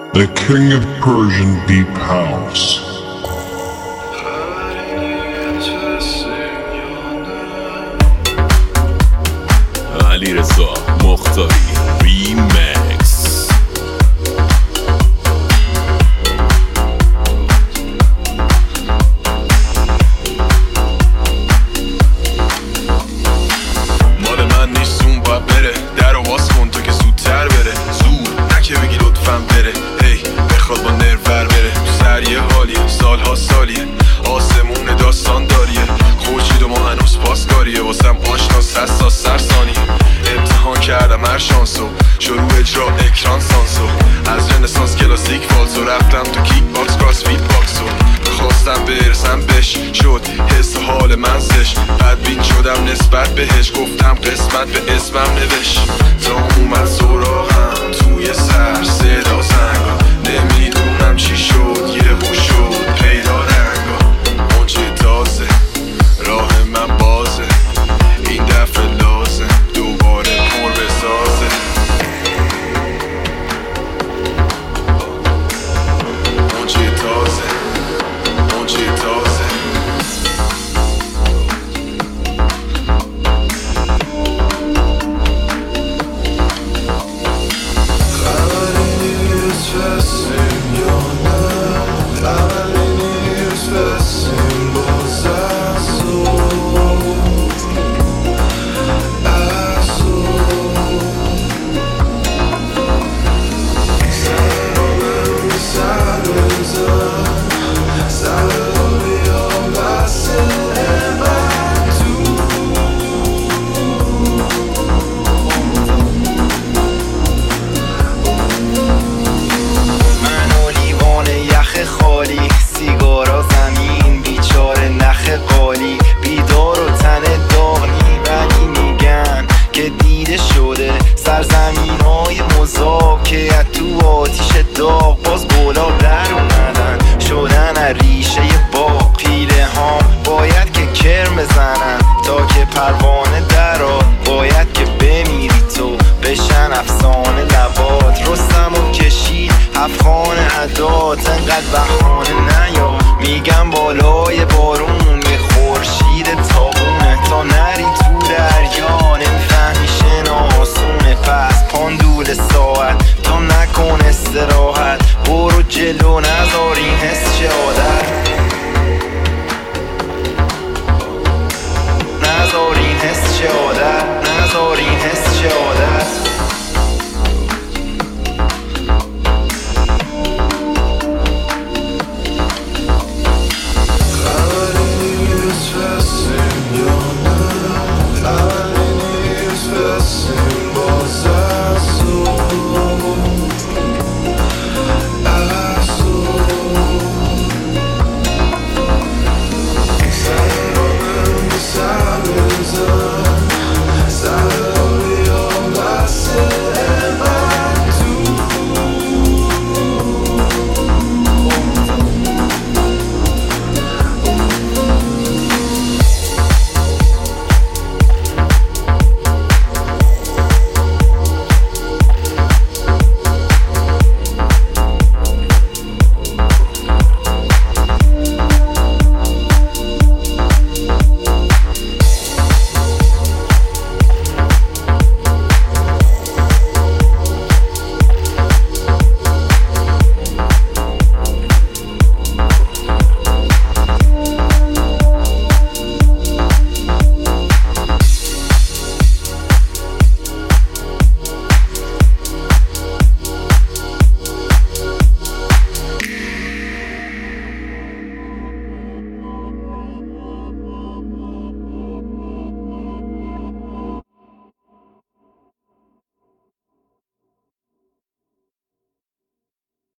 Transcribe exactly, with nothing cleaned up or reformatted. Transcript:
the king of Persian deep house. علیرضا مختاری ریمکس. مال من نیست اون باید بره، در رو باز کن تا که زودتر بره، زود نکه بگی لطفاً بره، هی بخواد با نرور بره. تو سر یه حالیه، سالها سالیه، آسمون داستان داریه، خورشید و ما هنوز پاسکاریه، واسم آشناس حساس سرسانیه. امتحان کردم هر شانسو، شروع اجرا اکران سانسو، از رنسانس کلاسیک فالسو، رفتم تو کیک باکس کراس فیت باکسو، خواستم برسم بهش، شد حس و حال من زش، بدبین شدم نسبت بهش، گفتم قسمت به اسمم نوش، تا اومد سراغم توی سر صدا زنگا، نمیدونم چی شد یه بو شد پیدا رنگا، موجه تازه راه من بازه، این دفعه لازم دوباره پر بسازه. موجه تازه موجه تازه خبری نیست رسیم یا نه، خبری نیست رسیم باز از او از او سرم سرزم سرم یا بسه من تو من و لیوان یخ خالی، سیگارا زمین بیچاره نخ قالی، بیدار و تن داغنی، ولی میگن که دیده شده سرزمین های مذاب که از تو آتیش داغ باز گلاب در اومدن، شدن از ریشه باغ. پیله ها باید که کرم بزنن تا که پروانه درآد، باید که بمیری تو بشن افسانه لبات. رستم و کشید افغان عدات، انقدر بهانه نیا، میگم بالای بارون یه خورشید تابونه، تا نری تو دریا نمیفهمی شنا آسونه. پس پاندول ساعت تا نکن استراحت، برو جلو نذار این حس چه عادت